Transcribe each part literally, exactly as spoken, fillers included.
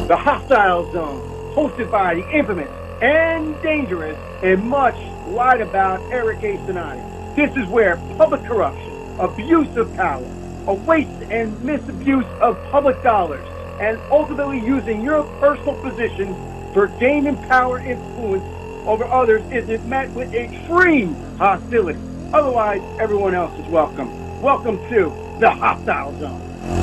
The Hostile Zone, hosted by the infamous and dangerous and much lied about Eric A. Sinani. This is where public corruption, abuse of power, a waste and misabuse of public dollars, and ultimately using your personal position for gaining power influence over others isn't met with extreme hostility. Otherwise, everyone else is welcome. Welcome to the Hostile Zone.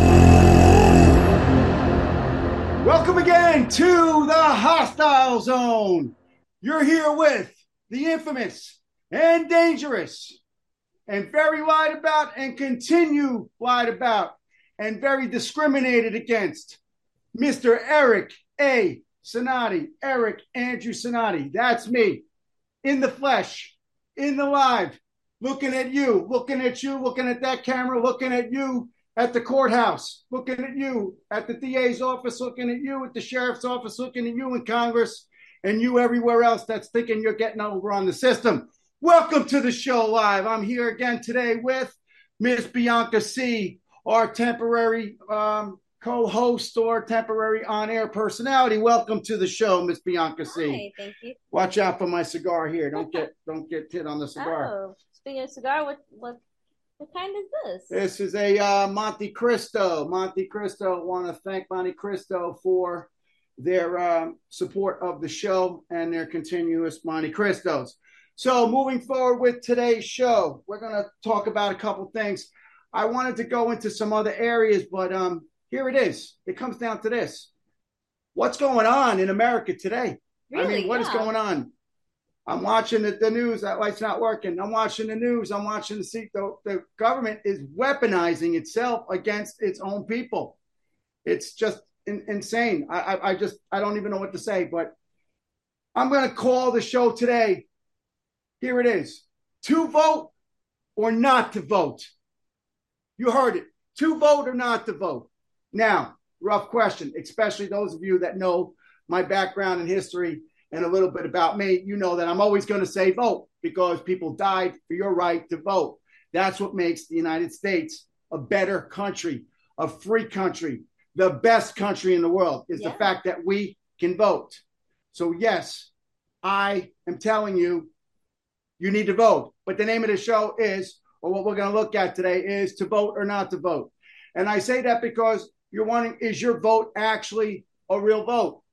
Welcome again to the Hostile Zone. You're here with the infamous and dangerous and very lied about and continue lied about and very discriminated against Mister Eric A. Sinani, Eric Andrew Sinani. That's me, in the flesh, in the live, looking at you, looking at you, looking at that camera, looking at you at the courthouse, looking at you at the D A's office, looking at you at the sheriff's office, looking at you in Congress, and you everywhere else that's thinking you're getting over on the system. Welcome to the show live. I'm here again today with Miss Bianca C., our temporary um, co-host or temporary on-air personality. Welcome to the show, Miss Bianca C. Hi, thank you. Watch out for my cigar here. Don't get don't get hit on the cigar. Oh, speaking of cigar, what what what kind is this? This is a uh, Monte Cristo. Monte Cristo. Want to thank Monte Cristo for their um, support of the show and their continuous Monte Cristos. So moving forward with today's show, we're going to talk about a couple things. I wanted to go into some other areas, but um, here it is. It comes down to this. What's going on in America today? Really? I mean, what yeah. is going on? I'm watching the, the news. That light's not working. I'm watching the news. I'm watching the see. The, the government is weaponizing itself against its own people. It's just in, insane. I, I, I just I don't even know what to say. But I'm going to call the show today. Here it is. To vote or not to vote. You heard it. To vote or not to vote. Now, rough question, especially those of you that know my background and history and a little bit about me. You know that I'm always going to say vote because people died for your right to vote. That's what makes the United States a better country, a free country, the best country in the world is yeah. the fact that we can vote. So, yes, I am telling you, you need to vote. But the name of the show is, or what we're going to look at today is to vote or not to vote. And I say that because you're wondering, is your vote actually a real vote?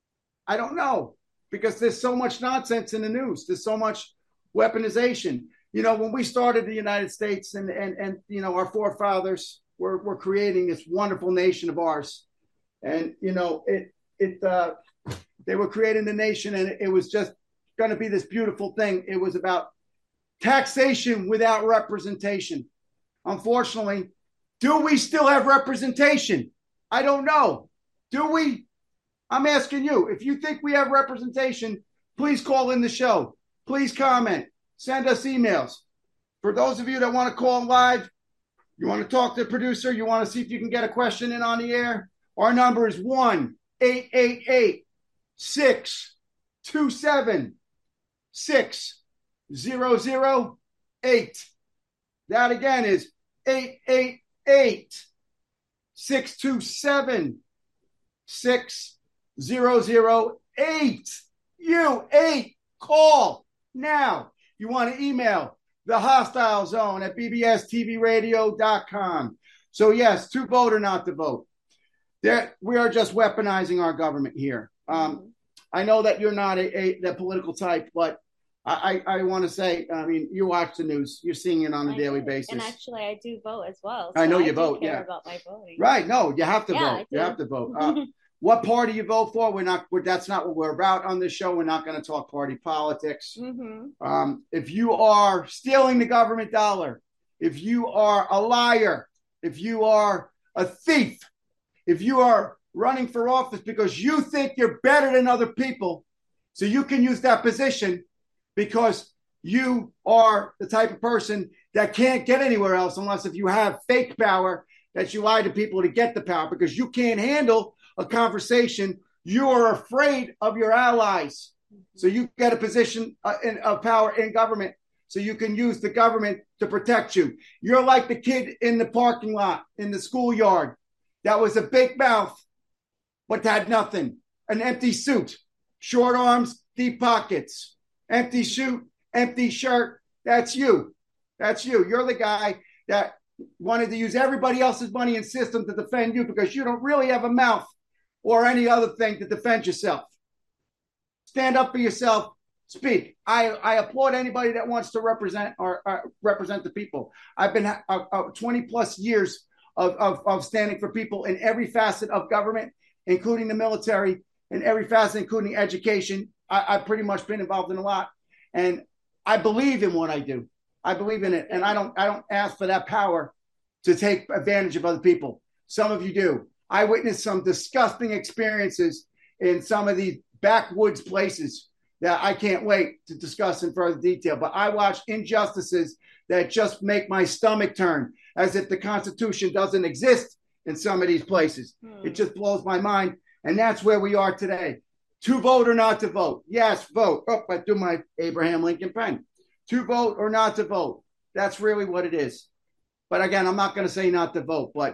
I don't know, because there's so much nonsense in the news. There's so much weaponization. You know, when we started the United States and, and, and you know, our forefathers were, were creating this wonderful nation of ours. And, you know, it, it, uh, they were creating the nation and it, it was just going to be this beautiful thing. It was about taxation without representation. Unfortunately, do we still have representation? I don't know. Do we? I'm asking you. If you think we have representation, please call in the show. Please comment. Send us emails. For those of you that want to call live, you want to talk to the producer, you want to see if you can get a question in on the air, our number is one eight eight eight, six two seven, six zero zero eight. That again is eight eight eight, six two seven, six zero zero eight. You eight, call now. You want to email the Hostile Zone at b b s t v radio dot com. So yes, to vote or not to vote. There, we are just weaponizing our government here. Um, I know that you're not a, a the political type, but I, I, I want to say, I mean, you watch the news, you're seeing it on a I daily do. basis. And actually, I do vote as well. So I know you I vote, care yeah. about my voting. Right? No, you have to yeah, vote. You have to vote. Uh, what party you vote for? We're not. We're, that's not what we're about on this show. We're not going to talk party politics. Mm-hmm. Um, if you are stealing the government dollar, if you are a liar, if you are a thief, if you are running for office because you think you're better than other people, so you can use that position because you are the type of person that can't get anywhere else unless if you have fake power that you lie to people to get the power because you can't handle a conversation. You are afraid of your allies. So you get a position uh, in, of power in government so you can use the government to protect you. You're like the kid in the parking lot, in the schoolyard. That was a big mouth. but had nothing. An empty suit, short arms, deep pockets, empty suit, empty shirt. That's you. That's you. You're the guy that wanted to use everybody else's money and system to defend you because you don't really have a mouth or any other thing to defend yourself. Stand up for yourself. Speak. I, I applaud anybody that wants to represent or uh, represent the people. I've been uh, uh, twenty plus years of, of, of standing for people in every facet of government, including the military, in every facet, including education. I, I've pretty much been involved in a lot. And I believe in what I do. I believe in it. And I don't I don't ask for that power to take advantage of other people. Some of you do. I witnessed some disgusting experiences in some of these backwoods places that I can't wait to discuss in further detail. But I watch injustices that just make my stomach turn, as if the Constitution doesn't exist in some of these places. Hmm. It just blows my mind. And that's where we are today. To vote or not to vote. Yes, vote. Oh, I do my Abraham Lincoln pen. To vote or not to vote. That's really what it is. But again, I'm not going to say not to vote, but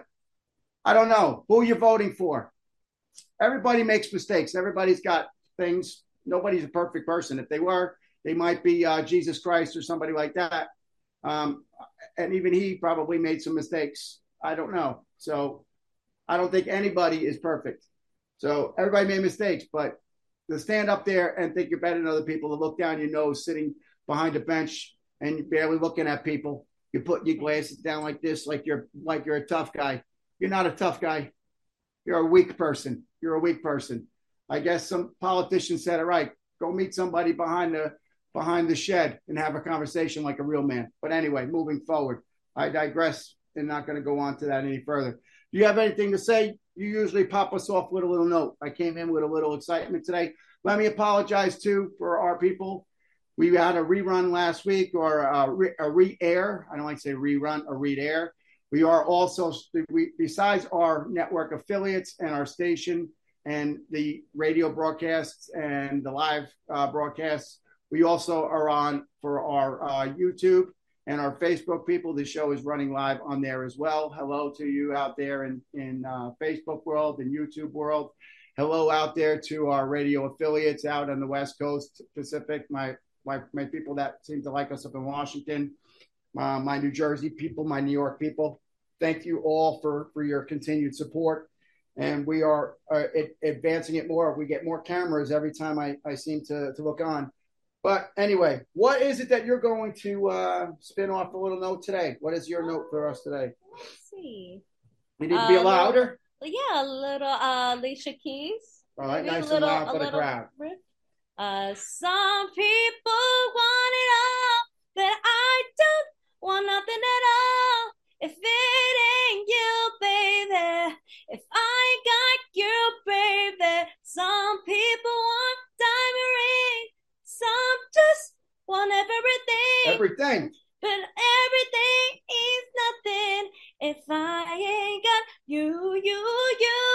I don't know who you're voting for. Everybody makes mistakes. Everybody's got things. Nobody's a perfect person. If they were, they might be uh, Jesus Christ or somebody like that. Um, and even he probably made some mistakes. I don't know. So I don't think anybody is perfect. So everybody made mistakes, but to stand up there and think you're better than other people, to look down your nose sitting behind a bench and you're barely looking at people, you're putting your glasses down like this, like you're like you're a tough guy. You're not a tough guy. You're a weak person. You're a weak person. I guess some politician said it right. Go meet somebody behind the behind the shed and have a conversation like a real man. But anyway, moving forward, I digress and not going to go on to that any further. Do you have anything to say? You usually pop us off with a little note. I came in with a little excitement today. Let me apologize, too, for our people. We had a rerun last week or a, re- a re-air. I don't like to say rerun, a re-air. We are also, we, besides our network affiliates and our station and the radio broadcasts and the live uh, broadcasts, we also are on for our uh, YouTube and our Facebook people. The show is running live on there as well. Hello to you out there in, in uh, Facebook world and YouTube world. Hello out there to our radio affiliates out on the West Coast Pacific, my my, my people that seem to like us up in Washington, uh, my New Jersey people, my New York people. Thank you all for, for your continued support. And we are uh, it, advancing it more. We get more cameras every time I, I seem to, to look on. But anyway, what is it that you're going to uh, spin off a little note today? What is your note for us today? Let's see. You need to be uh, louder? Yeah, a little uh, Alicia Keys. All right, Maybe nice little, and loud for the crowd. Riff. Uh, some people want it all, but I don't want nothing at all. If it ain't you, baby, if I got you, baby. Some people want diamond ring, some just want everything. Everything. But everything is nothing if I ain't got you, you,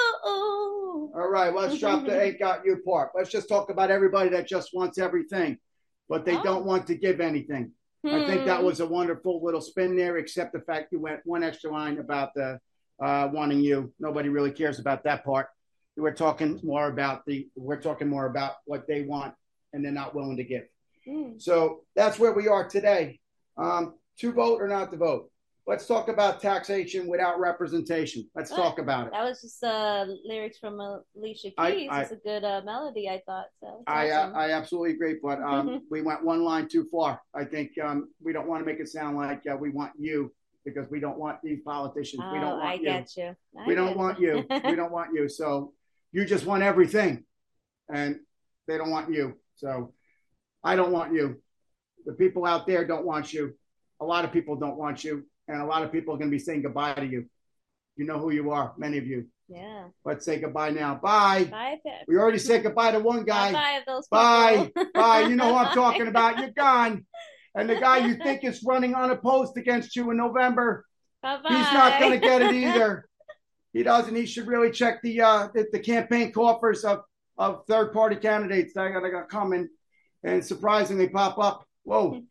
you. All right, let's drop the ain't got you part. Let's just talk about everybody that just wants everything, but they oh. don't want to give anything. Hmm. I think that was a wonderful little spin there, except the fact you went one extra line about the uh, wanting you. Nobody really cares about that part. We're talking more about the, we're talking more about what they want and they're not willing to give. Hmm. So that's where we are today. Um, to vote or not to vote. Let's talk about taxation without representation. Let's what? talk about it. That was just uh, lyrics from Alicia Keys. I, I, it's a good uh, melody, I thought. So I awesome. uh, I absolutely agree, but um, we went one line too far. I think um, we don't want to make it sound like uh, we want you because we don't want these politicians. Oh, we don't want I you. Get you. I we get don't you. want you. We don't want you. So you just want everything, and they don't want you. So I don't want you. The people out there don't want you. A lot of people don't want you, and a lot of people are going to be saying goodbye to you. You know who you are, many of you. Yeah. Let's say goodbye now. Bye. Bye. We already said goodbye to one guy. Bye. Those bye. Bye. You know who I'm talking about. You're gone. And the guy you think is running unopposed against you in November, Bye-bye. He's not going to get it either. He doesn't. He should really check the uh, the, the campaign coffers of, of third-party candidates that are going to come in and surprisingly pop up. Whoa.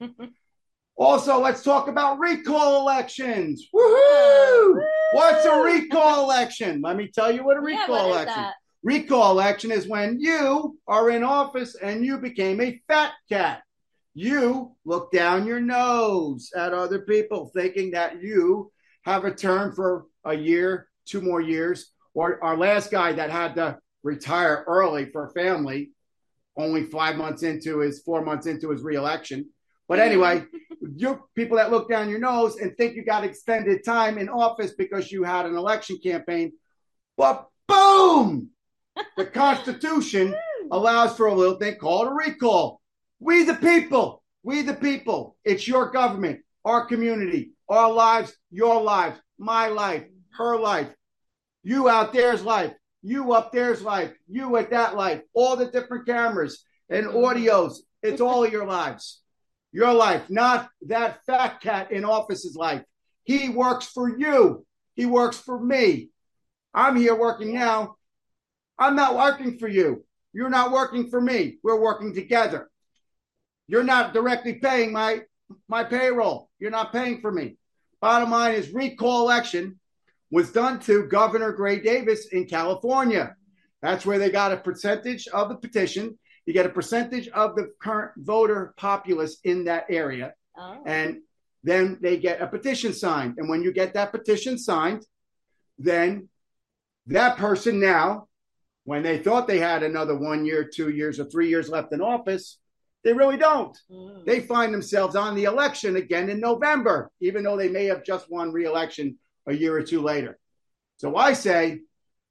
Also, let's talk about recall elections. Woohoo! What's a recall election? Let me tell you what a recall yeah, what election. Recall election is when you are in office and you became a fat cat. You look down your nose at other people thinking that you have a term for a year, two more years, or our last guy that had to retire early for a family, only five months into his, four months into his reelection. But anyway, you people that look down your nose and think you got extended time in office because you had an election campaign, but boom, the Constitution allows for a little thing called a recall. We the people, we the people, it's your government, our community, our lives, your lives, my life, her life, you out there's life, you up there's life, you at that life, all the different cameras and audios, it's all of your lives. Your life, not that fat cat in office's life. He works for you. He works for me. I'm here working now. I'm not working for you. You're not working for me. We're working together. You're not directly paying my, my payroll. You're not paying for me. Bottom line is recall election was done to Governor Gray Davis in California. That's where they got a percentage of the petition. You get a percentage of the current voter populace in that area. Oh. And then they get a petition signed. And when you get that petition signed, then that person now, when they thought they had another one year, two years, or three years left in office, they really don't. Mm. They find themselves on the election again in November, even though they may have just won re-election a year or two later. So I say,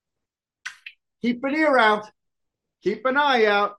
keep an ear out, keep an eye out,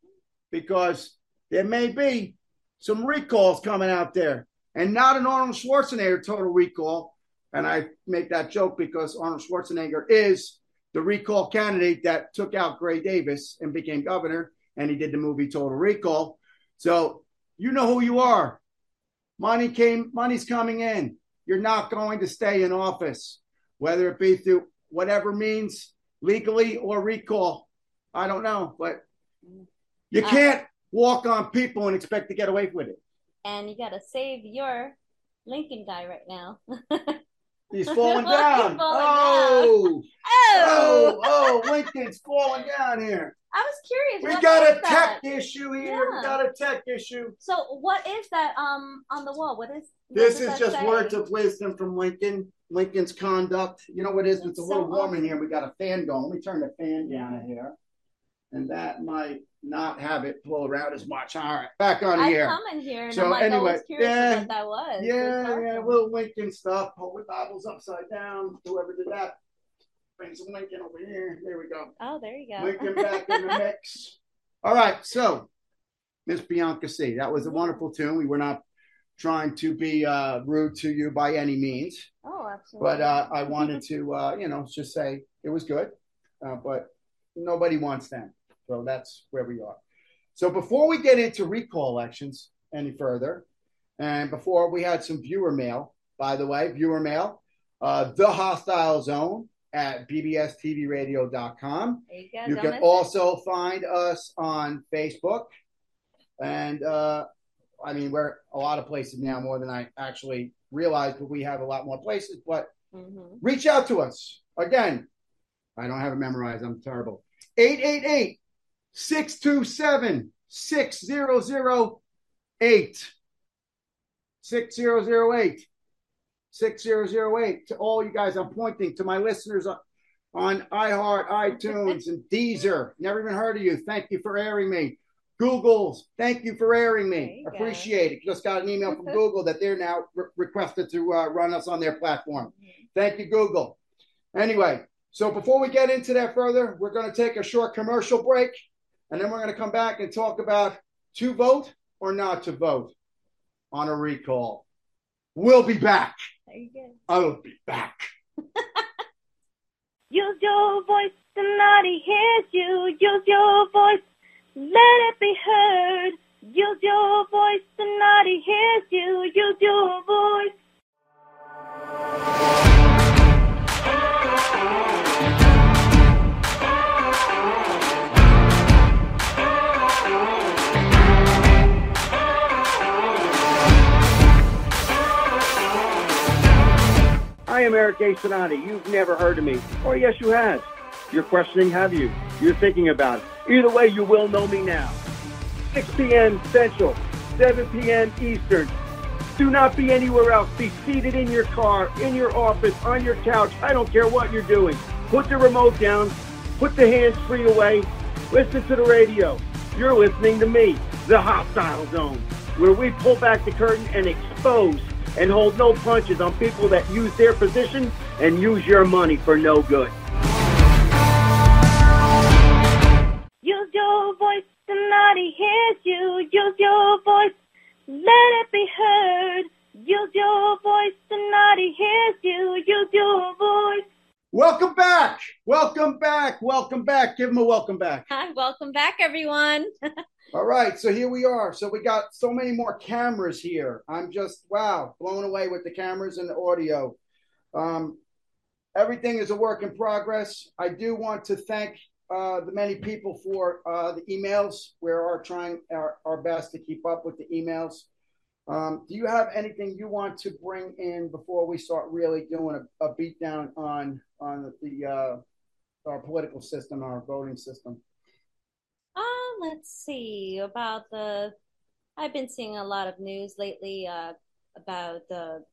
because there may be some recalls coming out there, and not an Arnold Schwarzenegger total recall. And I make that joke because Arnold Schwarzenegger is the recall candidate that took out Gray Davis and became governor, and he did the movie Total Recall. So you know who you are. Money came, money's coming in. You're not going to stay in office, whether it be through whatever means, legally or recall. I don't know, but you can't uh, walk on people and expect to get away with it. And you got to save your Lincoln guy right now. He's falling down. falling oh, down. oh, oh, oh, Lincoln's falling down here. I was curious. We got a tech that? issue here. Yeah. We got a tech issue. So what is that um on the wall? What is what This is just say? words of wisdom from Lincoln. Lincoln's conduct. You know what it is? It's, it's a little so warm awesome. in here. We got a fan going. Let me turn the fan down here. And that might not have it blow around as much. All right, back on I here. I come in here and so I'm like, anyway, I was curious yeah, what that was. Yeah, yeah, little Lincoln stuff. Hold the Bibles upside down. Whoever did that. Bring some Lincoln over here. There we go. Oh, there you go. Lincoln back in the mix. All right, so Miss Bianca C. That was a wonderful tune. We were not trying to be uh, rude to you by any means. Oh, absolutely. But uh, I wanted to, uh, you know, just say it was good. Uh, but nobody wants them. So that's where we are. So before we get into recall elections any further, and before we had some viewer mail, by the way, viewer mail, uh, The Hostile Zone at b b s t v radio dot com. You, go, you can also it. find us on Facebook. And, uh, I mean, we're a lot of places now, more than I actually realized, but we have a lot more places. But mm-hmm. reach out to us. Again, I don't have it memorized. I'm terrible. eight eight eight, six two seven, six zero zero eight. six zero zero eight. six zero zero eight. To all you guys, I'm pointing to my listeners on, on iHeart, iTunes, and Deezer. Never even heard of you. Thank you for airing me. Google's, thank you for airing me. Appreciate go. it. Just got an email from Google that they're now re- requested to uh, run us on their platform. Thank you, Google. Anyway, so before we get into that further, we're going to take a short commercial break, and then we're going to come back and talk about to vote or not to vote on a recall. We'll be back. There you go. I'll be back. Use your voice, somebody hears you. Use your voice, let it be heard. Use your voice, somebody hears you. Use your voice. I am Eric A. Sonati. You've never heard of me. Or yes, you have. You're questioning, have you? You're thinking about it. Either way, you will know me now. six p.m. Central, seven p.m. Eastern. Do not be anywhere else. Be seated in your car, in your office, on your couch. I don't care what you're doing. Put the remote down. Put the hands-free away. Listen to the radio. You're listening to me, The Hostile Zone, where we pull back the curtain and expose and hold no punches on people that use their position and use your money for no good. Use your voice, somebody hears you. Use your voice, let it be heard. Use your voice, somebody hears you. Use your voice. Welcome back. Welcome back. Welcome back. Give them a welcome back. Hi, welcome back, everyone. All right. So here we are. So we got so many more cameras here. I'm just, wow, blown away with the cameras and the audio. Um, everything is a work in progress. I do want to thank uh, the many people for uh, the emails. We are trying our, our best to keep up with the emails. Um, do you have anything you want to bring in before we start really doing a, a beat down on on the uh, our political system, our voting system? Uh, let's see about the. I've been seeing a lot of news lately uh, about the,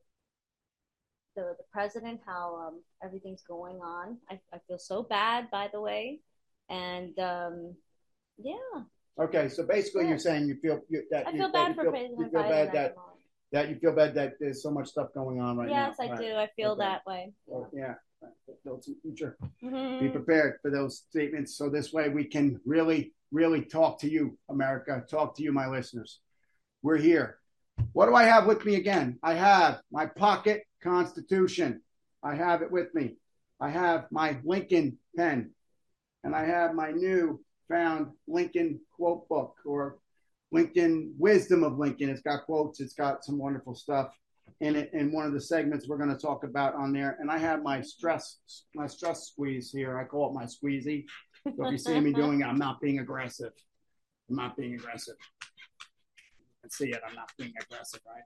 the the president, how um, everything's going on. I, I feel so bad, by the way, and um, yeah. Okay, so basically, yeah. you're saying you feel you, that I you, feel that bad you for feel, President you feel Biden. bad that that you feel bad that there's so much stuff going on right yes, now. Yes, I right. do. I feel okay. that way. Oh, yeah. Those in the future. Mm-hmm. Be prepared for those statements, so this way we can really, really talk to you, America. Talk to you, my listeners. We're here. What do I have with me again? I have my pocket Constitution. I have it with me. I have my Lincoln pen, and I have my new found Lincoln quote book, or Lincoln Wisdom of Lincoln. It's got quotes. It's got some wonderful stuff in it. In one of the segments we're going to talk about on there. And I have my stress, my stress squeeze here. I call it my squeezy. So if you see me doing it, I'm not being aggressive. I'm not being aggressive. You can see it. I'm not being aggressive, right?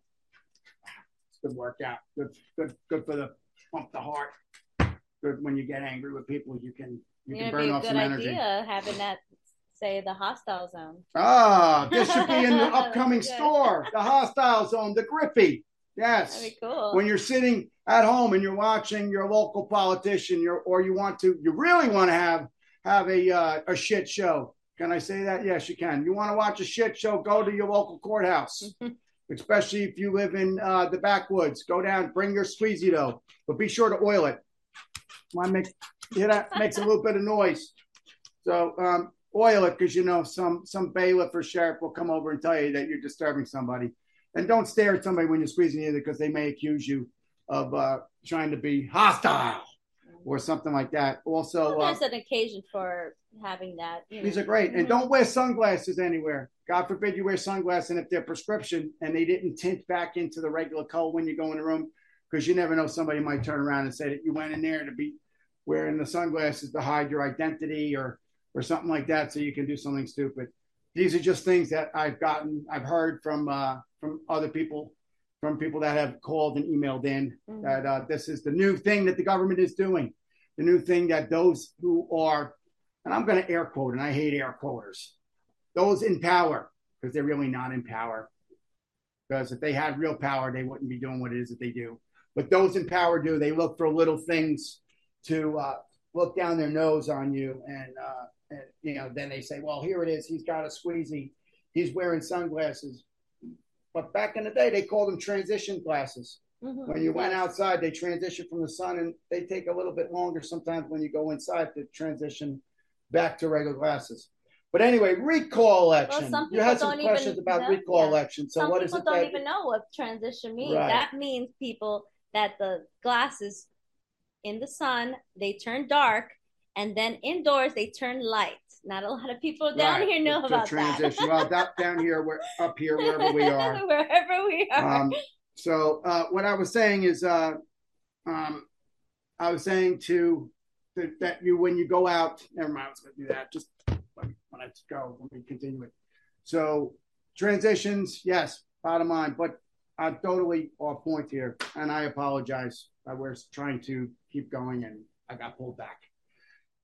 It's a good workout. Good, good, good for the pump the heart. Good when you get angry with people, you can you It'd can burn off some energy. Be a good idea having that say the Hostile Zone. Ah, this should be in the upcoming store. The Hostile Zone, the Grippy. Yes. That'd be cool. When you're sitting at home and you're watching your local politician, you're, or you want to, you really want to have have a uh, a shit show. Can I say that? Yes, you can. You want to watch a shit show? Go to your local courthouse, especially if you live in uh, the backwoods. Go down, bring your squeezy dough, but be sure to oil it. Want to make hear that makes a little bit of noise. So um, oil it, because you know some some bailiff or sheriff will come over and tell you that you're disturbing somebody. And don't stare at somebody when you're squeezing either, because they may accuse you of uh, trying to be hostile or something like that. Also, well, there's uh, an occasion for having that. You know. These are great. And mm-hmm. don't wear sunglasses anywhere. God forbid you wear sunglasses, and if they're prescription and they didn't tint back into the regular color when you go in the room, because you never know, somebody might turn around and say that you went in there to be wearing the sunglasses to hide your identity or or something like that, so you can do something stupid. These are just things that I've gotten, I've heard from uh, from other people, from people that have called and emailed in, mm-hmm. that uh, this is the new thing that the government is doing, the new thing that those who are, and I'm going to air quote, and I hate air quoters, those in power, because they're really not in power. Because if they had real power, they wouldn't be doing what it is that they do. But those in power do. They look for little things to uh, look down their nose on you, and uh, And, you know, then they say, well, here it is. He's got a squeezy. He's wearing sunglasses. But back in the day, they called them transition glasses. Mm-hmm. When you went outside, they transition from the sun, and they take a little bit longer sometimes when you go inside to transition back to regular glasses. But anyway, recall election. Well, you had some questions about know, recall yeah. election. So some what is it? People don't that, even know what transition means. Right. That means people that the glasses in the sun, they turn dark. And then indoors, they turn light. Not a lot of people down right. here know to, about to transition. Well, down, down here, we're up here, wherever we are. wherever we are. Um, so uh, what I was saying is, uh, um, I was saying to, to that you when you go out. Never mind, I was going to do that. Just when, when I go, let me continue it. So transitions, yes, bottom line, but I'm totally off point here, and I apologize. I was trying to keep going, and I got pulled back.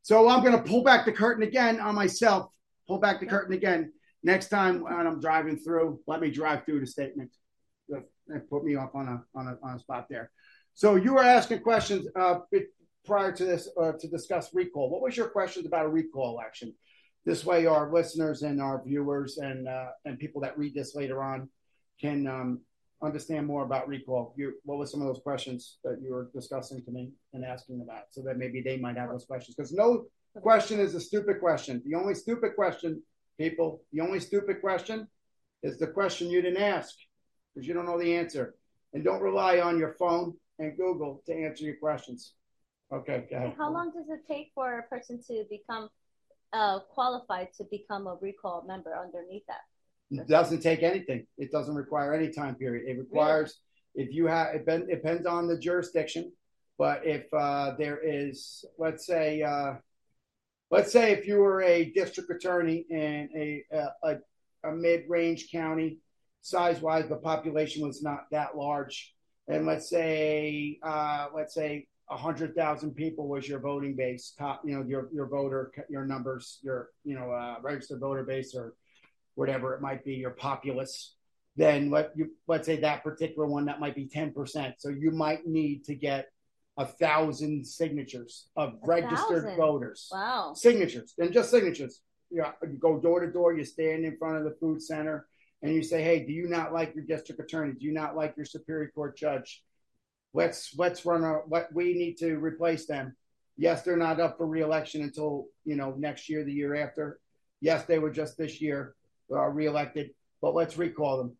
So I'm going to pull back the curtain again on myself. Pull back the Yeah. curtain again. Next time when I'm driving through, let me drive through the statement. That put me up on a on a on a spot there. So you were asking questions uh, prior to this uh, to discuss recall. What was your questions about a recall election? This way, our listeners and our viewers and uh, and people that read this later on can um, understand more about recall. You, what were some of those questions that you were discussing to me and asking about, so that maybe they might have those questions? Because no question is a stupid question. The only stupid question, people, the only stupid question is the question you didn't ask, because you don't know the answer. And don't rely on your phone and Google to answer your questions. Okay, go ahead. How long does it take for a person to become uh, qualified to become a recall member underneath that? It doesn't take anything. It doesn't require any time period. It requires, really? if you have, it depends on the jurisdiction. But if uh, there is, let's say, uh, let's say if you were a district attorney in a a, a mid-range county, size-wise, the population was not that large, and let's say, uh, let's say a hundred thousand people was your voting base, top, you know, your your voter, your numbers, your you know uh, registered voter base, or whatever it might be, your populace. Then let you let's say that particular one, that might be ten percent. So you might need to get a thousand signatures of A registered thousand? voters. Wow. Signatures, and just signatures. You, you go door to door, you stand in front of the food center, and you say, hey, do you not like your district attorney? Do you not like your Superior Court judge? Let's let's run a what we need to replace them. Yes, they're not up for reelection until, you know, next year, the year after. Yes, they were just this year uh, reelected, but let's recall them.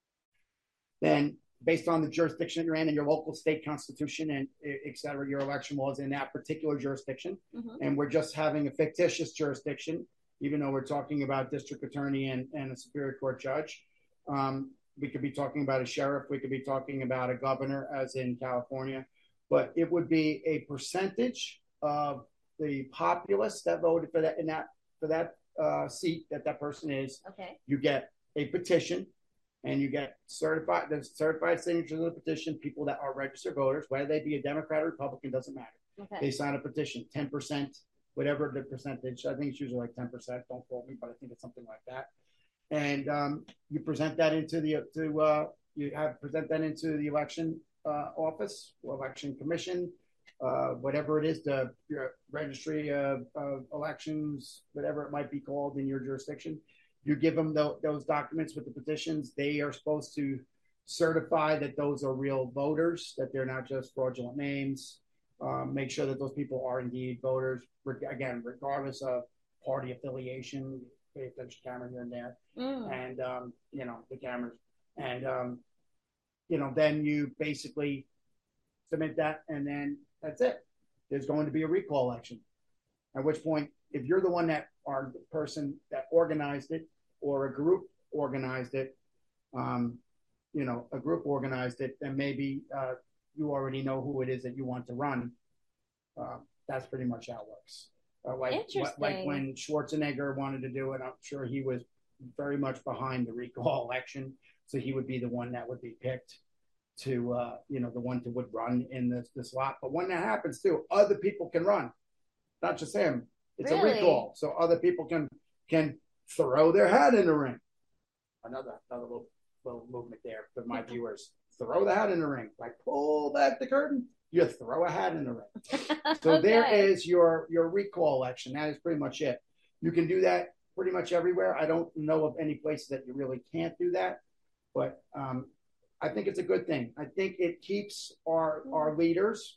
Then, based on the jurisdiction you're in and your local state constitution and et cetera, your election laws in that particular jurisdiction. Mm-hmm. And we're just having a fictitious jurisdiction, even though we're talking about district attorney and, and a Superior Court judge. Um, we could be talking about a sheriff. We could be talking about a governor, as in California. But it would be a percentage of the populace that voted for that in that for that uh, seat that that person is. Okay. You get a petition, and you get certified the certified signatures of the petition. People that are registered voters, whether they be a Democrat or Republican, doesn't matter. Okay. They sign a petition, ten percent, whatever the percentage. I think it's usually like ten percent. Don't quote me, but I think it's something like that. And um, you present that into the to uh, you have present that into the election uh, office, or election commission, uh, whatever it is, the your registry of, of elections, whatever it might be called in your jurisdiction. You give them the, those documents with the petitions. They are supposed to certify that those are real voters, that they're not just fraudulent names. Um, make sure that those people are indeed voters, again, regardless of party affiliation. Pay attention, camera here and there, Mm. and um, you know the cameras, and um, you know then you basically submit that, and then that's it. There's going to be a recall election, at which point, if you're the one that are the person that organized it, or a group organized it, um, you know, a group organized it, then maybe uh, you already know who it is that you want to run. Uh, that's pretty much how it works. Uh, like, Interesting. like when Schwarzenegger wanted to do it, I'm sure he was very much behind the recall election, so he would be the one that would be picked to, uh, you know, the one to would run in this this lot. But when that happens too, other people can run, not just him. It's Really? a recall, so other people can can throw their hat in the ring. Another another little little movement there for my viewers. Throw the hat in the ring. Like, pull back the curtain. You throw a hat in the ring. So Okay. there is your your recall election. That is pretty much it. You can do that pretty much everywhere. I don't know of any places that you really can't do that, but um, I think it's a good thing. I think it keeps our our leaders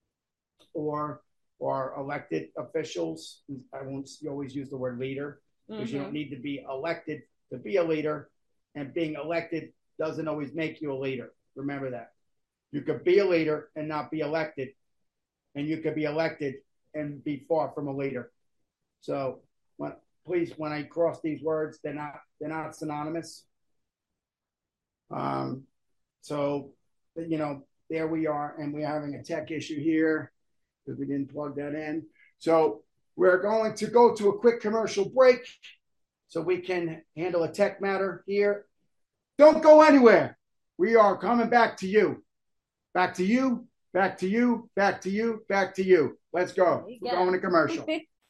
or or elected officials. I won't always use the word leader, because you Mhm. don't need to be elected to be a leader, and being elected doesn't always make you a leader. Remember that. You could be a leader and not be elected, and you could be elected and be far from a leader. So, when, please, when I cross these words, they're not they're not synonymous. Um, so, you know, there we are, and we're having a tech issue here because we didn't plug that in. So we're going to go to a quick commercial break so we can handle a tech matter here. Don't go anywhere. We are coming back to you. Back to you, back to you, back to you, back to you. Let's go. There you We're go. going to commercial.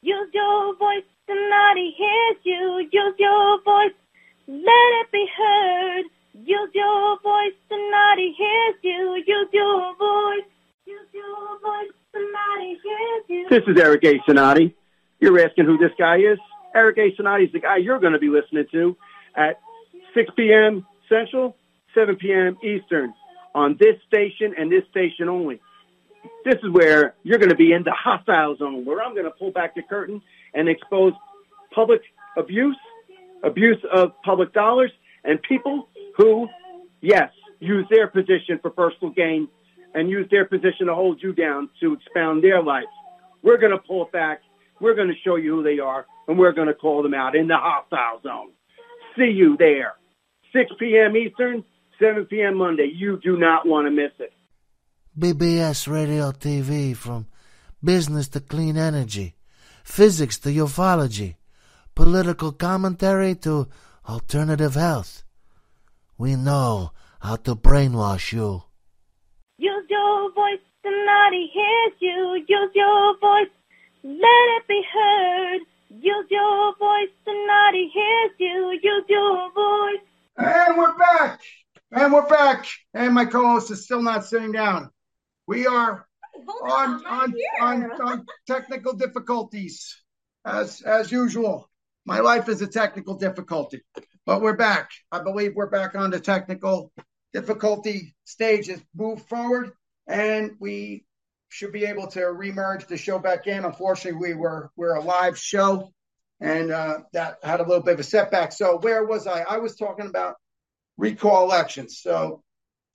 Use your voice, somebody hears you. Use your voice, let it be heard. Use your voice, somebody hears you. Use your voice, use your voice, somebody hears you. This is Eric A. Sonati. You're asking who this guy is? Eric A. Sonati is the guy you're going to be listening to at six p.m. Central, seven p.m. Eastern on this station and this station only. This is where you're going to be in the hostile zone, where I'm going to pull back the curtain and expose public abuse, abuse of public dollars, and people who, yes, use their position for personal gain and use their position to hold you down to expound their life. We're going to pull it back. We're going to show you who they are, and we're going to call them out in the hostile zone. See you there. six p.m. Eastern, seven p.m. Monday. You do not want to miss it. B B S Radio T V, from business to clean energy, physics to ufology, political commentary to alternative health. We know how to brainwash you. Use your voice, somebody hears you. Use your voice, let it be heard. Use your voice, somebody hears you. Use your voice. And we're back. And we're back. And my co-host is still not sitting down. We are Hold on on, on, I'm on here. on technical difficulties, as as usual. My life is a technical difficulty, but we're back. I believe we're back on the technical difficulty stage. Has moved forward, and we should be able to remerge the show back in. Unfortunately, we were we're a live show, and uh, that had a little bit of a setback. So where was I? I was talking about recall elections. So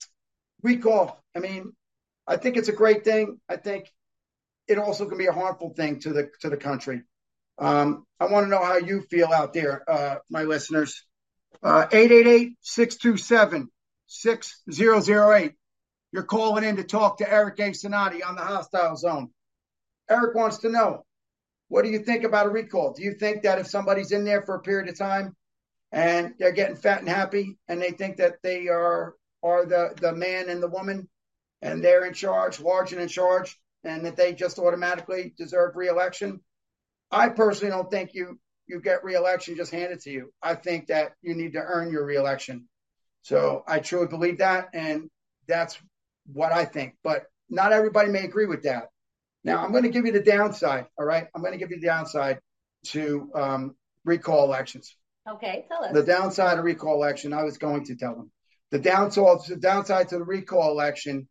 recall. I mean, I think it's a great thing. I think it also can be a harmful thing to the to the country. Um, I want to know how you feel out there, uh, my listeners. Uh, eight eight eight, six two seven, six zero zero eight. You're calling in to talk to Eric A. Sonati on the Hostile Zone. Eric wants to know, what do you think about a recall? Do you think that if somebody's in there for a period of time and they're getting fat and happy and they think that they are are the, the man and the woman, and they're in charge, large and in charge, and that they just automatically deserve re-election? I personally don't think you you get re-election just handed to you. I think that you need to earn your re-election. So I truly believe that, and that's what I think. But not everybody may agree with that. Now, I'm going to give you the downside, all right? I'm going to give you the downside to um, recall elections. Okay, tell us. The downside of recall election, I was going to tell them. The downside, the downside to the recall election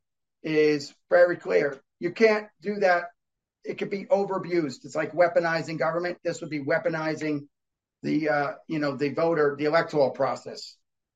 is very clear. You can't do that. It could be overabused. It's like weaponizing government. This would be weaponizing the, uh, you know, the voter, the electoral process,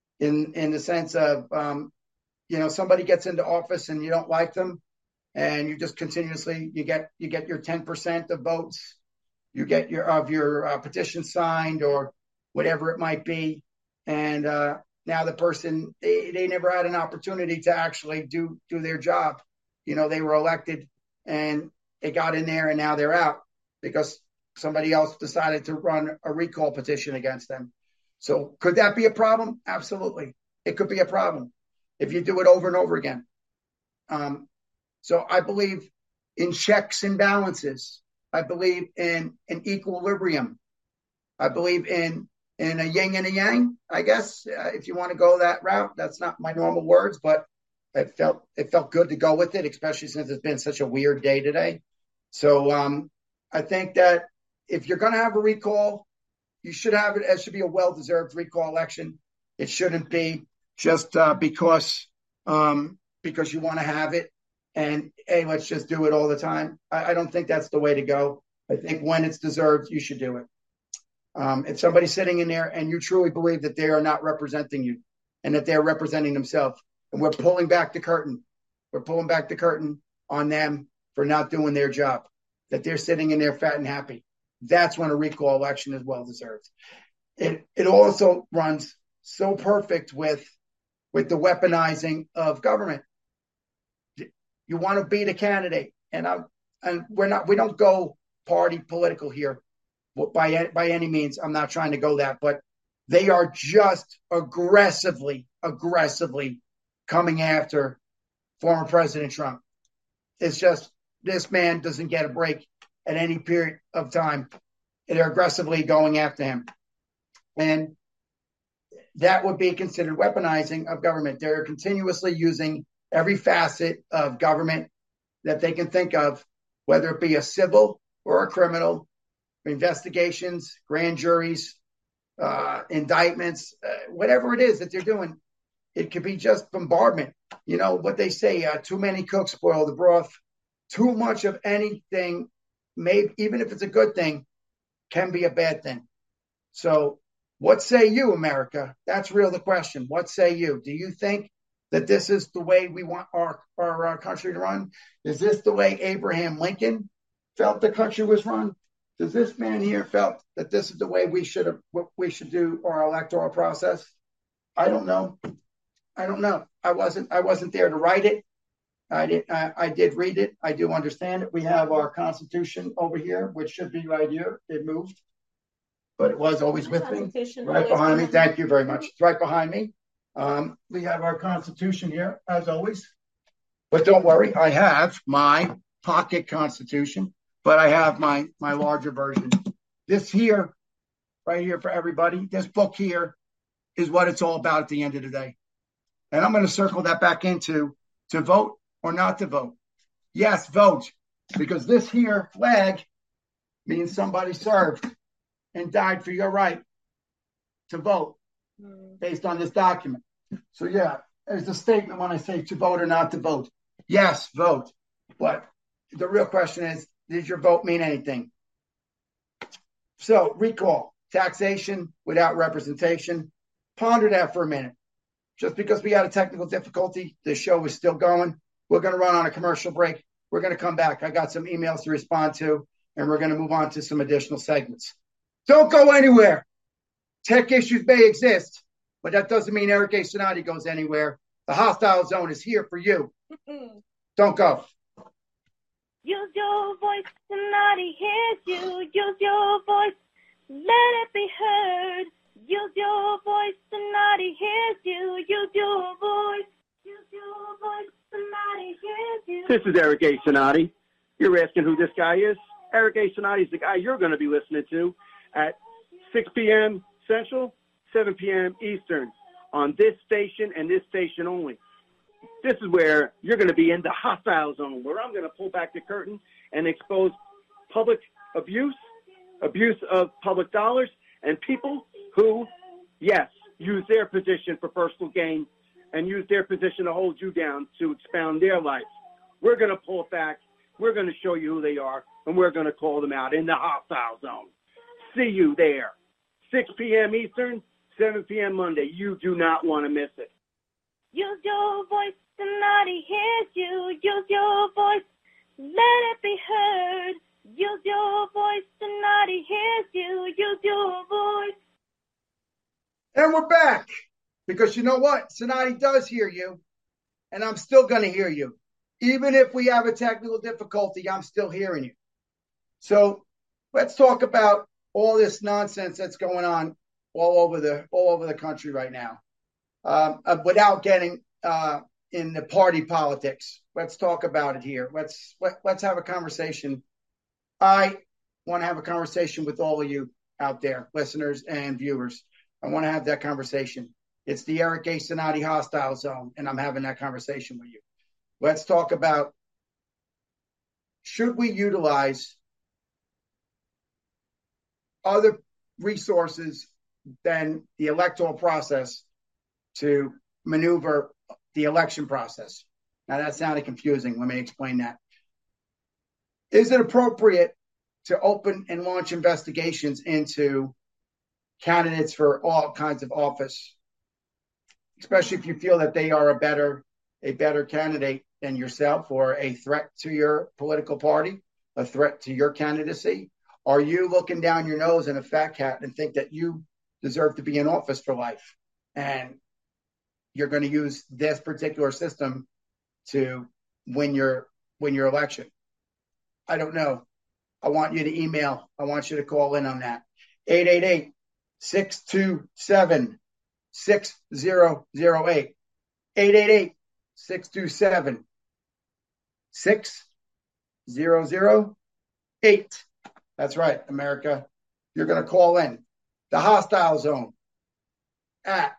in in the sense of, um, you know, somebody gets into office and you don't like them, and you just continuously you get you get your ten percent of votes, you get your of your uh, petition signed or whatever it might be, and uh, now the person they, they never had an opportunity to actually do do their job. You know, they were elected and they got in there and now they're out because somebody else decided to run a recall petition against them. So could that be a problem? Absolutely. It could be a problem if you do it over and over again. Um, so I believe in checks and balances. I believe in an equilibrium. I believe in in a yin and a yang, I guess, uh, if you want to go that route. That's not my normal words, but it felt it felt good to go with it, especially since it's been such a weird day today. So um, I think that if you're going to have a recall, you should have it. It should be a well-deserved recall election. It shouldn't be just uh, because um, because you want to have it and, hey, let's just do it all the time. I, I don't think that's the way to go. I think when it's deserved, you should do it. Um, if somebody's sitting in there and you truly believe that they are not representing you and that they're representing themselves, and we're pulling back the curtain, we're pulling back the curtain on them for not doing their job, that they're sitting in there fat and happy, that's when a recall election is well deserved. It it also runs so perfect with with the weaponizing of government. You want to beat a candidate, and I and we're not we don't go party political here by by any means. I'm not trying to go that, but they are just aggressively, aggressively coming after former President Trump. It's just, this man doesn't get a break. at any period of time. They're aggressively going after him. And that would be considered weaponizing of government. They're continuously using every facet of government that they can think of, whether it be a civil or a criminal, investigations, grand juries, uh, indictments, uh, whatever it is that they're doing. It could be just bombardment. You know what they say, uh, too many cooks spoil the broth. Too much of anything, maybe even if it's a good thing, can be a bad thing. So what say you, America? That's real the question. What say you? Do you think that this is the way we want our, our, our country to run? Is this the way Abraham Lincoln felt the country was run? Does this man here felt that this is the way we should have, what we should do our electoral process? I don't know. I don't know. I wasn't. I wasn't there to write it. I did. I, I did read it. I do understand it. We have our Constitution over here, which should be right here. It moved, but it was always with me, right behind me. Thank you very much. It's right behind me. Um, we have our Constitution here, as always. But don't worry, I have my pocket Constitution, but I have my my larger version. This here, right here for everybody. This book here is what it's all about at the end of the day. And I'm going to circle that back into to vote or not to vote. Yes, vote, because this here flag means somebody served and died for your right to vote based on this document. So yeah, there's a statement when I say to vote or not to vote. Yes, vote. But the real question is, did your vote mean anything? So recall, taxation without representation. Ponder that for a minute. Just because we had a technical difficulty, the show is still going. We're going to run on a commercial break. We're going to come back. I got some emails to respond to, and we're going to move on to some additional segments. Don't go anywhere. Tech issues may exist, but that doesn't mean Eric A. Sonati goes anywhere. The hostile zone is here for you. Don't go. Use your voice, Sonati hears you. Use your voice, let it be heard. Use your voice, Sonati hears you. Use your voice. Use your voice, Sonati hears you. This is Eric A. Sonati. You're asking who this guy is? Eric A. Sonati is the guy you're going to be listening to at six p.m. Central, seven p.m. Eastern on this station and this station only. This is where you're going to be in the hostile zone, where I'm going to pull back the curtain and expose public abuse, abuse of public dollars, and people who, yes, use their position for personal gain and use their position to hold you down to expound their life. We're going to pull it back. We're going to show you who they are, and we're going to call them out in the hostile zone. See you there. six p.m. Eastern, seven p.m. Monday. You do not want to miss it. Use your voice, Sonati hears you. Use your voice, let it be heard. Use your voice, Sonati hears you. Use your voice. And we're back, because you know what? Sonati does hear you, and I'm still going to hear you. Even if we have a technical difficulty, I'm still hearing you. So let's talk about all this nonsense that's going on all over the all over the country right now, um, uh, without getting uh, in the party politics. Let's talk about it here. Let's let, let's have a conversation. I want to have a conversation with all of you out there, listeners and viewers. I want to have that conversation. It's the Eric A. Sonati hostile zone, and I'm having that conversation with you. Let's talk about, should we utilize other resources than the electoral process to maneuver the election process? Now, that sounded confusing. Let me explain that. Is it appropriate to open and launch investigations into candidates for all kinds of office, especially if you feel that they are a better a better candidate than yourself, or a threat to your political party, a threat to your candidacy? Are you looking down your nose in a fat cat and think that you deserve to be in office for life, and you're going to use this particular system to win your win your election? I don't know. I want you to email. I want you to call in on that. eight eight eight, six two seven, six zero zero eight. eight eight eight, six two seven, six zero zero eight. That's right, America. You're going to call in the Hostile Zone at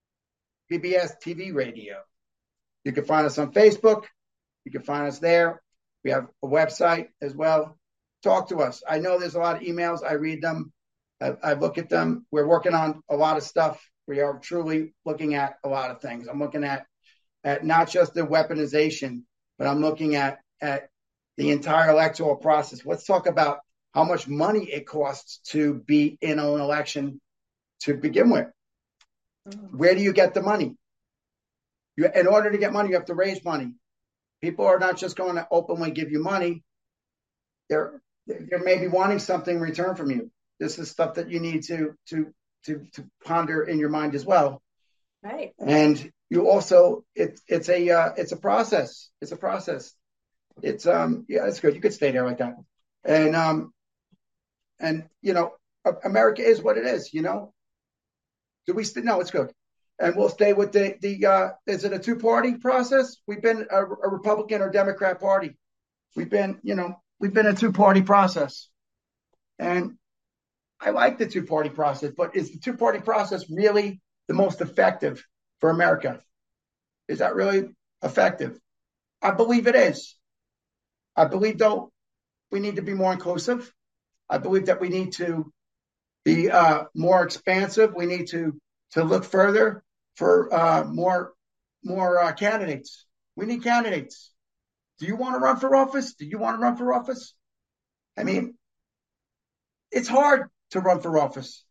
B B S T V Radio. You can find us on Facebook. You can find us there. We have a website as well. Talk to us. I know there's a lot of emails. I read them. I, I look at them. We're working on a lot of stuff. We are truly looking at a lot of things. I'm looking at, at not just the weaponization, but I'm looking at, at the entire electoral process. Let's talk about how much money it costs to be in an election to begin with. Where do you get the money? You, in order to get money, you have to raise money. People are not just going to openly give you money. They're they're maybe wanting something in return from you. This is stuff that you need to to to to ponder in your mind as well. Right. And you also it's it's a uh, it's a process. It's a process. It's um yeah, it's good. You could stay there like that. And um and you know America is what it is. You know. Do we still? No, it's good. And we'll stay with the, the uh, is it a two-party process? We've been a, a Republican or Democrat party. We've been, you know, we've been a two-party process. And I like the two-party process, but is the two-party process really the most effective for America? Is that really effective? I believe it is. I believe, though, we need to be more inclusive. I believe that we need to be uh, more expansive. We need to to look further for uh, more more uh, candidates. We need candidates. Do you want to run for office? Do you want to run for office? I mean, it's hard to run for office.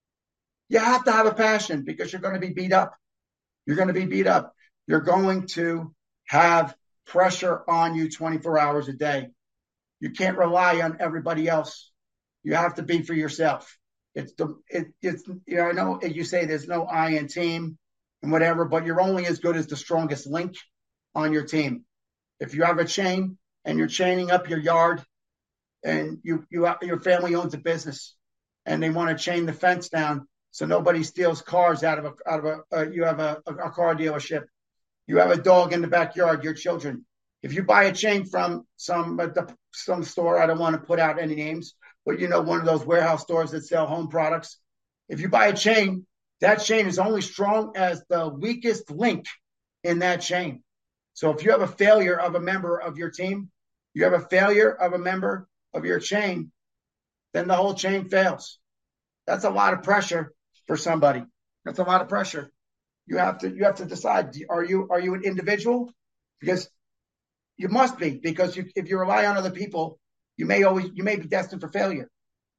You have to have a passion because you're going to be beat up. You're going to be beat up. You're going to have pressure on you twenty-four hours a day. You can't rely on everybody else. You have to be for yourself. It's the it, it's you know, I know you say there's no I in team and whatever, but you're only as good as the strongest link on your team. If you have a chain and you're chaining up your yard, and you you your family owns a business, and they want to chain the fence down so nobody steals cars out of a out of a uh, you have a, a, a car dealership, you have a dog in the backyard, your children. If you buy a chain from some uh, the, some store, I don't want to put out any names, but you know, one of those warehouse stores that sell home products. If you buy a chain, that chain is only strong as the weakest link in that chain. So if you have a failure of a member of your team, you have a failure of a member of your chain, then the whole chain fails. That's a lot of pressure for somebody. That's a lot of pressure. You have to you have to decide, are you are you an individual? Because you must be, because you, if you rely on other people, you may always you may be destined for failure.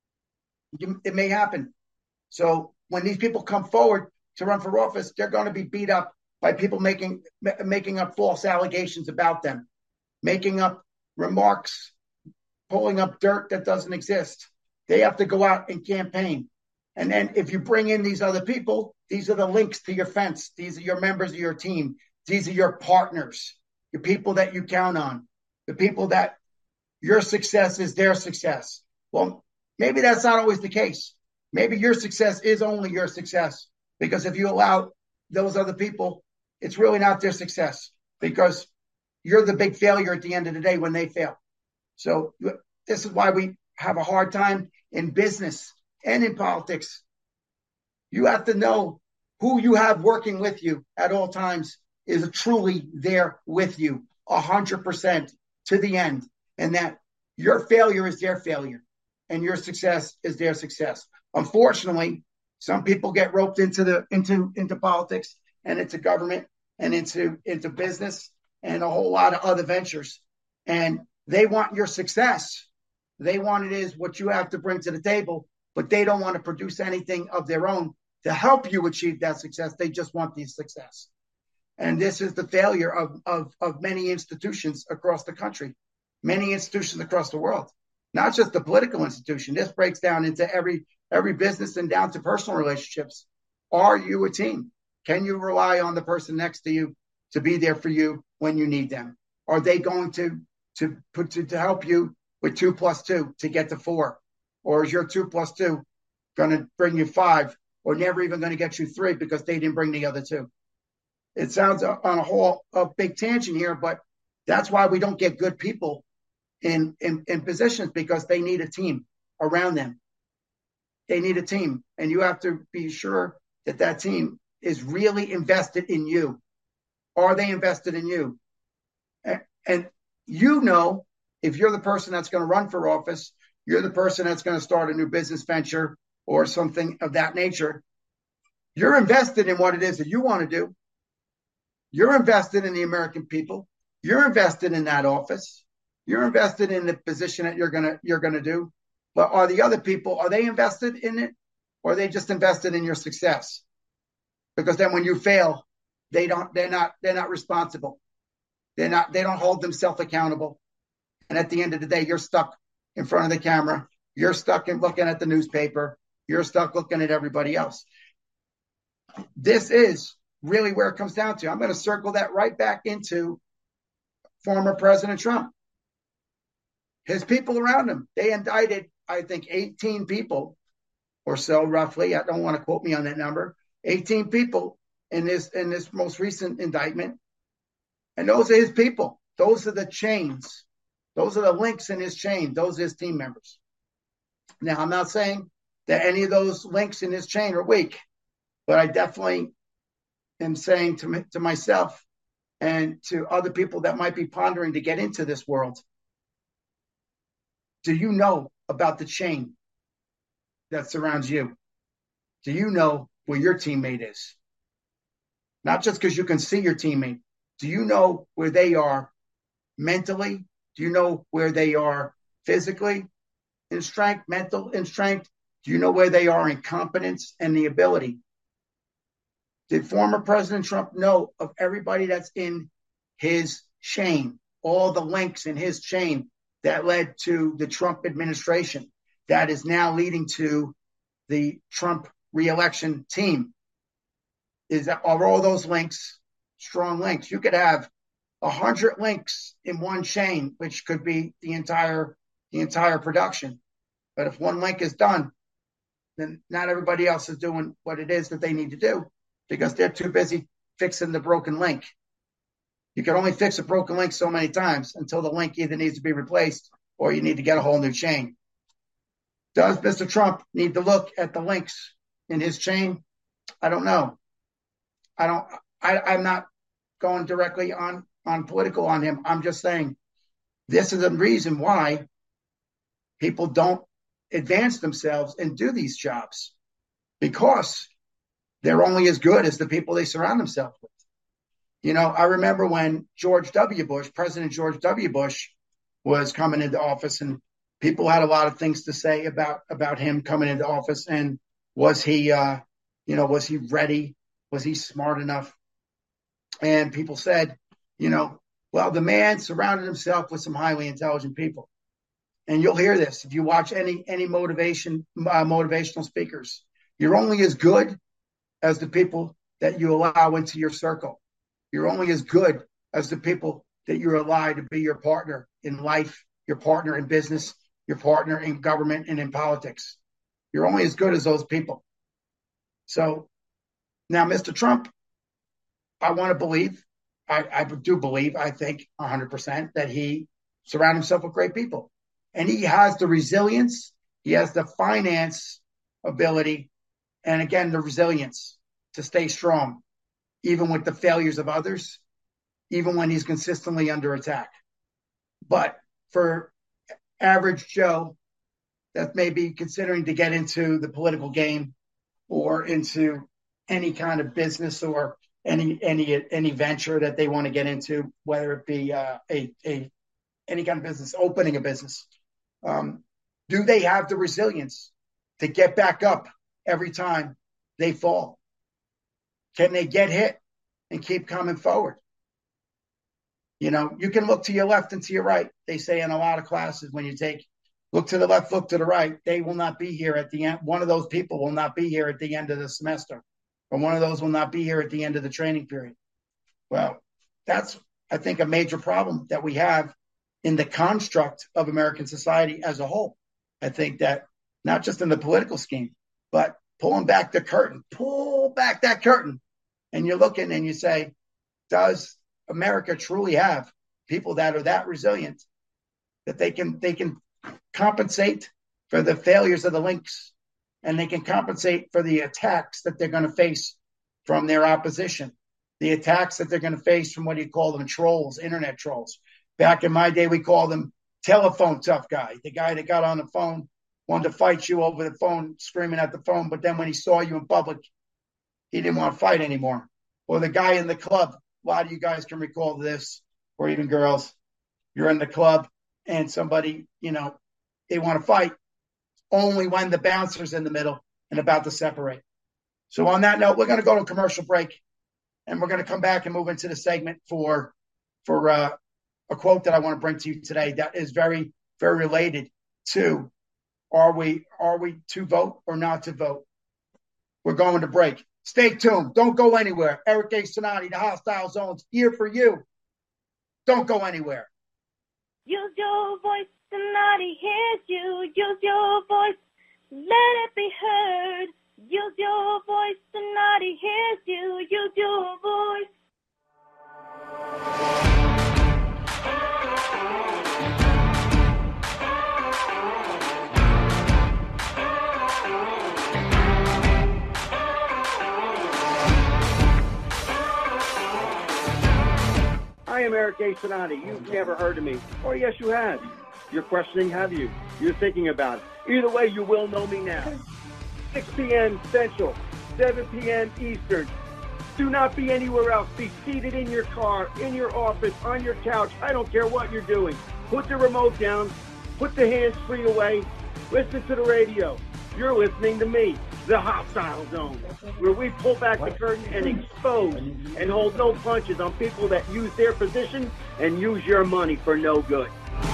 You, it may happen. So when these people come forward to run for office, they're going to be beat up by people making making up false allegations about them, making up remarks, pulling up dirt that doesn't exist. They have to go out and campaign. And then if you bring in these other people, these are the links to your fence. These are your members of your team. These are your partners, your people that you count on, the people that your success is their success. Well, maybe that's not always the case. Maybe your success is only your success, because if you allow those other people, it's really not their success, because you're the big failure at the end of the day when they fail. So this is why we have a hard time in business and in politics. You have to know who you have working with you at all times is truly there with you one hundred percent to the end, and that your failure is their failure and your success is their success. Unfortunately, some people get roped into the into into politics and into government and into into business and a whole lot of other ventures, and they want your success. They want it is what you have to bring to the table, but they don't want to produce anything of their own to help you achieve that success. They just want the success. And this is the failure of, of, of many institutions across the country, many institutions across the world, not just the political institution. This breaks down into every every business and down to personal relationships. Are you a team? Can you rely on the person next to you to be there for you when you need them? Are they going to to put to, to help you with two plus two to get to four? Or is your two plus two going to bring you five, or never even going to get you three because they didn't bring the other two? It sounds on a whole a big tangent here, but that's why we don't get good people in, in, in positions because they need a team around them. They need a team. And you have to be sure that that team is really invested in you. Are they invested in you? And, and you know, if you're the person that's going to run for office, you're the person that's going to start a new business venture or something of that nature, you're invested in what it is that you want to do. You're invested in the American people. You're invested in that office. You're invested in the position that you're gonna you're gonna do. But are the other people, are they invested in it, or are they just invested in your success? Because then when you fail, they don't they're not they're not responsible. They're not they don't hold themselves accountable. And at the end of the day, you're stuck in front of the camera. You're stuck in looking at the newspaper. You're stuck looking at everybody else. This is really where it comes down to. I'm going to circle that right back into former President Trump. His people around him, they indicted, I think, eighteen people or so, roughly. I don't want to quote me on that number. eighteen people in this in this most recent indictment. And those are his people. Those are the chains. Those are the links in his chain. Those are his team members. Now, I'm not saying that any of those links in his chain are weak, but I definitely am saying to, me, to myself and to other people that might be pondering to get into this world, do you know about the chain that surrounds you? Do you know where your teammate is? Not just because you can see your teammate. Do you know where they are mentally? Do you know where they are physically in strength, mental in strength? Do you know where they are in competence and the ability? Did former President Trump know of everybody that's in his chain, all the links in his chain that led to the Trump administration that is now leading to the Trump reelection team? Is that, are all those links strong links? You could have a hundred links in one chain, which could be the entire the entire production. But if one link is done, then not everybody else is doing what it is that they need to do because they're too busy fixing the broken link. You can only fix a broken link so many times until the link either needs to be replaced or you need to get a whole new chain. Does Mister Trump need to look at the links in his chain? I don't know. I don't. I, I'm not going directly on, on political on him. I'm just saying this is the reason why people don't advance themselves and do these jobs, because they're only as good as the people they surround themselves with. You know, I remember when George W. Bush, President George W. Bush, was coming into office, and people had a lot of things to say about, about him coming into office. And was he, uh, you know, was he ready? Was he smart enough? And people said, you know, well, the man surrounded himself with some highly intelligent people. And you'll hear this if you watch any any motivation uh, motivational speakers. You're only as good as the people that you allow into your circle. You're only as good as the people that you allow to be your partner in life, your partner in business, your partner in government and in politics. You're only as good as those people. So now, Mister Trump, I want to believe, I, I do believe, I think one hundred percent that he surrounded himself with great people. And he has the resilience, he has the finance ability, and again, the resilience to stay strong, even with the failures of others, even when he's consistently under attack. But for average Joe that may be considering to get into the political game or into any kind of business or any any any venture that they want to get into, whether it be uh, a a any kind of business, opening a business, um, do they have the resilience to get back up every time they fall? Can they get hit and keep coming forward? You know, you can look to your left and to your right. They say in a lot of classes when you take, look to the left, look to the right, they will not be here at the end. One of those people will not be here at the end of the semester, or one of those will not be here at the end of the training period. Well, that's, I think, a major problem that we have in the construct of American society as a whole. I think that not just in the political scheme, but pulling back the curtain, pull back that curtain, and you're looking and you say, does America truly have people that are that resilient, that they can they can compensate for the failures of the links, and they can compensate for the attacks that they're going to face from their opposition, the attacks that they're going to face from, what do you call them, trolls, internet trolls. Back in my day, we called them telephone tough guy, the guy that got on the phone, wanted to fight you over the phone, screaming at the phone, but then when he saw you in public, he didn't want to fight anymore. Or the guy in the club. A lot of you guys can recall this, or even girls. You're in the club and somebody, you know, they want to fight only when the bouncer's in the middle and about to separate. So on that note, we're going to go to a commercial break, and we're going to come back and move into the segment for for uh, a quote that I want to bring to you today that is very, very related to are we are we to vote or not to vote? We're going to break. Stay tuned. Don't go anywhere. Eric A. Sonati, the Hostile Zone's here for you. Don't go anywhere. Use your voice, Sonati hears you. Use your voice, let it be heard. Use your voice, Sonati hears you. Use your voice. I am Eric A. Sonati. You've never heard of me. Or yes, you have. You're questioning, have you? You're thinking about it. Either way, you will know me now. six p.m. Central, seven p.m. Eastern. Do not be anywhere else. Be seated in your car, in your office, on your couch. I don't care what you're doing. Put the remote down. Put the hands-free away. Listen to the radio. You're listening to me, the Hostile Zone, where we pull back the curtain and expose and hold no punches on people that use their position and use your money for no good.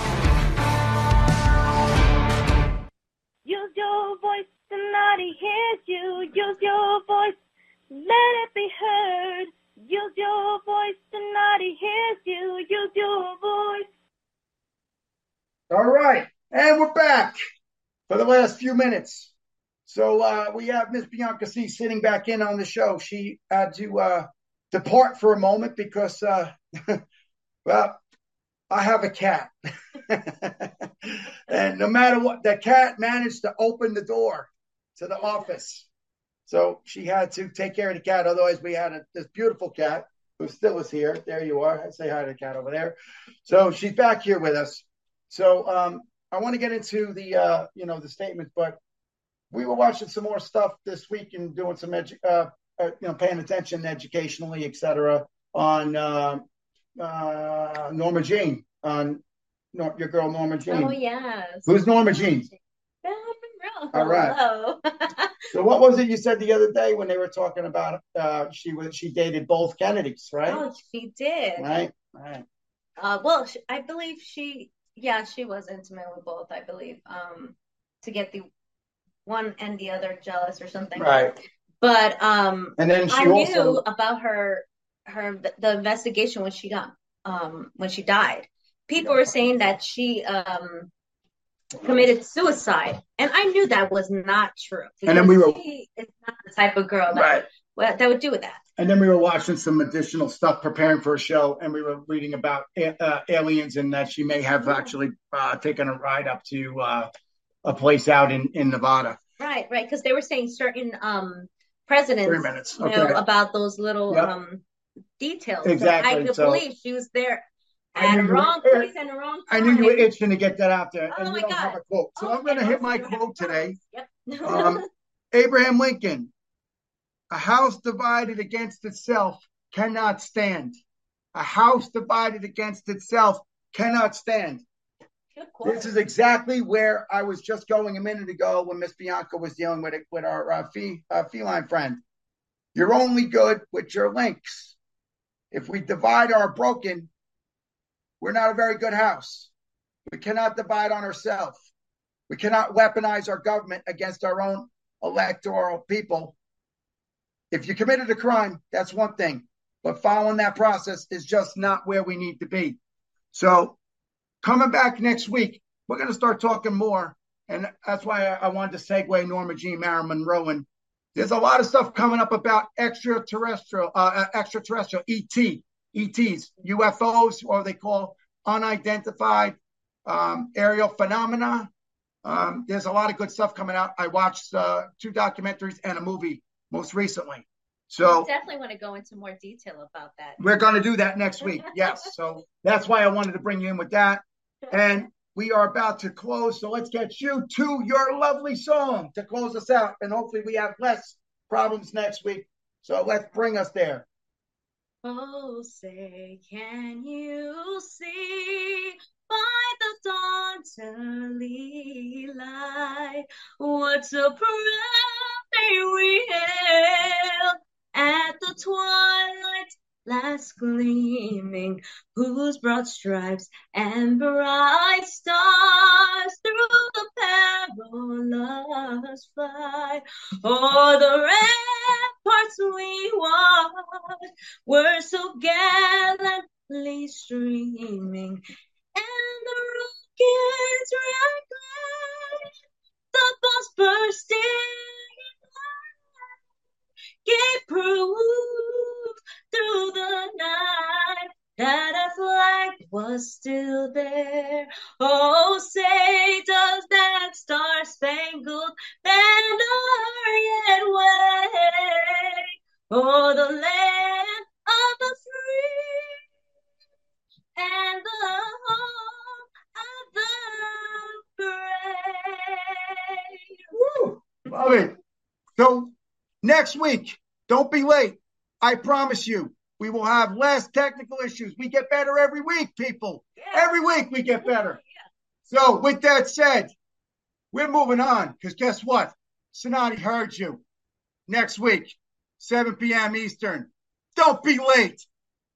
Use your voice, Sonati hears you. Use your voice, let it be heard. Use your voice, Sonati hears you. Use your voice. All right, and we're back for the last few minutes. So uh, we have Miss Bianca C. sitting back in on the show. She had to uh, depart for a moment because, uh, well, I have a cat. And no matter what, the cat managed to open the door to the office. So she had to take care of the cat. Otherwise, we had a, this beautiful cat who still is here. There you are. I say hi to the cat over there. So she's back here with us. So um, I want to get into the, uh, you know, the statements, but we were watching some more stuff this week and doing some, edu- uh, uh, you know, paying attention educationally, et cetera, on uh, uh, Norma Jean, on Nor- your girl Norma Jean. Oh, yes. Who's Norma Jean? All right. Hello. So what was it you said the other day when they were talking about uh, she was she dated both Kennedys, right? Oh, she did. Right, right. Uh, well, sh- I believe she, yeah, she was intimate with both, I believe, um, to get the one and the other jealous or something. Right. But um, And then she I also knew about her, her the investigation when she got um when she died. People were saying that she um committed suicide, and I knew that was not true. And then we were she is not the type of girl that right. well, that would do with that. And then we were watching some additional stuff, preparing for a show, and we were reading about uh, aliens and that she may have actually uh, taken a ride up to uh, a place out in, in Nevada. Right, right, because they were saying certain um, presidents Three minutes. You Okay. know, about those little Yep. um, details. Exactly. So I could So- believe she was there I at knew the you wrong were- place and the wrong I time. knew you were itching to get that out there, Oh and we my don't God. have a quote. So Oh, I'm going to and hit my also you have quote today. Yep. Um, Abraham Lincoln, a house divided against itself cannot stand. A house divided against itself cannot stand. Good quote. This is exactly where I was just going a minute ago when Miss Bianca was dealing with it with our uh, fe- uh, feline friend. You're only good with your links. If we divide our broken, we're not a very good house. We cannot divide on ourselves. We cannot weaponize our government against our own electoral people. If you committed a crime, that's one thing. But following that process is just not where we need to be. So coming back next week, we're going to start talking more. And that's why I, I wanted to segue Norma Jean, Marilyn Monroe. And there's a lot of stuff coming up about extraterrestrial, uh, extraterrestrial, E T, E Ts, U F Os, or they call unidentified um, Aerial Phenomena. Um, there's a lot of good stuff coming out. I watched uh, two documentaries and a movie most recently. So I definitely want to go into more detail about that. We're going to do that next week. Yes. So that's why I wanted to bring you in with that. And we are about to close. So let's get you to your lovely song to close us out. And hopefully we have less problems next week. So let's bring us there. Oh, say, can you see by the dawn's early light what a proud day we hailed at the twilight's last gleaming, whose broad stripes and bright stars through the perilous fight o'er the ramparts we watched were so gallantly streaming, and the rocket's red glare, the bombs bursting gave proof through the night that our flag was still there. Oh, say, does that star-spangled banner yet wave o'er the land of the free and the home of the brave? Woo! Love it. So next week, don't be late. I promise you, we will have less technical issues. We get better every week, people. Yeah. Every week we get better. Yeah. So with that said, we're moving on because guess what? Sonati heard you. Next week, seven p.m. Eastern. Don't be late.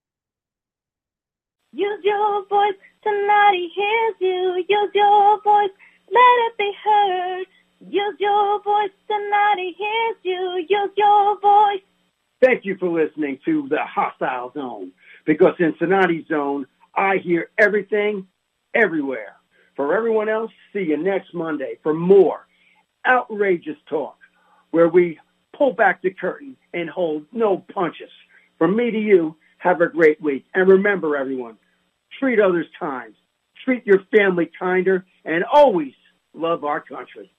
Use your voice, Sonati hears you. Use your voice, let it be heard. Use your voice, Sonati hears you. Use your voice. Thank you for listening to the Hostile Zone, because in Sonati's Zone, I hear everything, everywhere. For everyone else, see you next Monday for more outrageous talk, where we pull back the curtain and hold no punches. From me to you, have a great week. And remember, everyone, treat others kind, treat your family kinder, and always love our country.